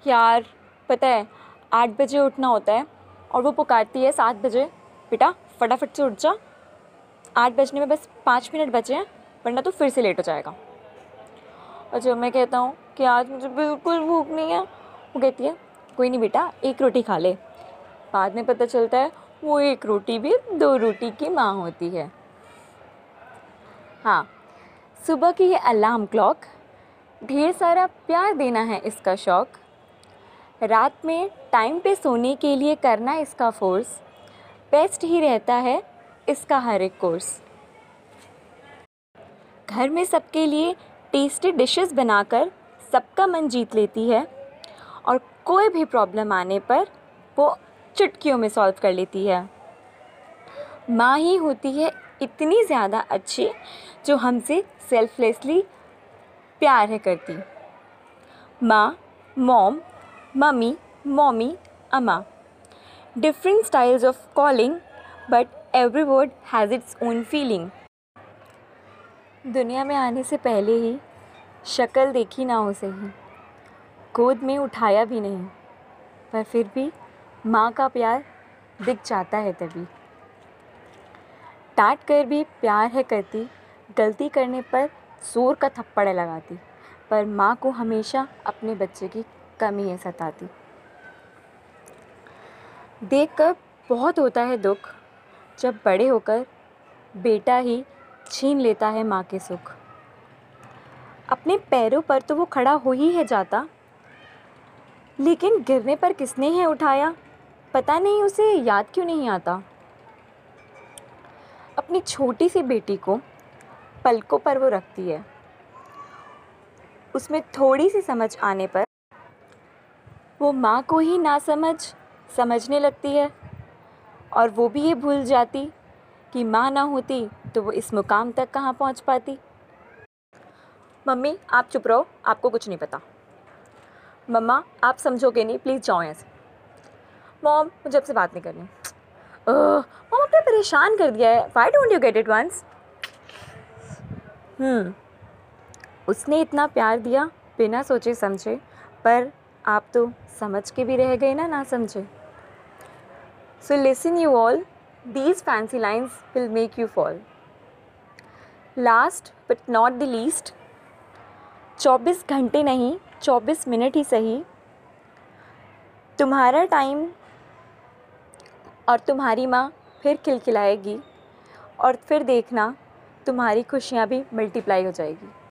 यार पता है 8 बजे उठना होता है और वो पुकारती है 7 बजे, बेटा फटाफट से उठ जा, 8 बजने में बस 5 मिनट बचे हैं वरना तो फिर से लेट हो जाएगा। और जब मैं कहता हूँ कि आज मुझे बिल्कुल भूख नहीं है, वो कहती है कोई नहीं बेटा, एक रोटी खा ले। बाद में पता चलता है वो एक रोटी भी 2 रोटी की माँ होती है। हाँ, सुबह की ये अलार्म क्लॉक, ढेर सारा प्यार देना है इसका शौक़, रात में टाइम पे सोने के लिए करना इसका फोर्स, बेस्ट ही रहता है इसका हर एक कोर्स। घर में सबके लिए टेस्टी डिशेस बनाकर सबका मन जीत लेती है और कोई भी प्रॉब्लम आने पर वो चुटकियों में सॉल्व कर लेती है। माँ ही होती है इतनी ज़्यादा अच्छी जो हमसे सेल्फलेसली प्यार है करती। माँ, मॉम, मम्मी, मॉमी, अम्मा, different styles of calling but every word has its own feeling. दुनिया में आने से पहले ही शक्ल देखी ना हो सही, गोद में उठाया भी नहीं, पर फिर भी माँ का प्यार दिख जाता है तभी। डांट कर भी प्यार है करती, गलती करने पर ज़ोर का थप्पड़ लगाती, पर माँ को हमेशा अपने बच्चे की कमी है सताती। देखकर बहुत होता है दुख जब बड़े होकर बेटा ही छीन लेता है माँ के सुख। अपने पैरों पर तो वो खड़ा हो ही है जाता, लेकिन गिरने पर किसने है उठाया, पता नहीं उसे याद क्यों नहीं आता। अपनी छोटी सी बेटी को पलकों पर वो रखती है, उसमें थोड़ी सी समझ आने पर वो माँ को ही ना समझने लगती है, और वो भी ये भूल जाती कि माँ ना होती तो वो इस मुकाम तक कहाँ पहुँच पाती। मम्मी आप चुप रहो, आपको कुछ नहीं पता। मम्मा आप समझोगे नहीं, प्लीज़ जाओ यहाँ से। मॉम मुझे आपसे बात नहीं करनी। मॉम आपने परेशान कर दिया है, why don't you get it once. उसने इतना प्यार दिया बिना सोचे समझे, पर आप तो समझ के भी रह गए ना समझे। So listen you all, these fancy lines will make you fall. Last but not the least, 24 घंटे नहीं 24 मिनट ही सही, तुम्हारा टाइम और तुम्हारी माँ फिर खिलखिलाएगी और फिर देखना तुम्हारी खुशियाँ भी मल्टीप्लाई हो जाएगी।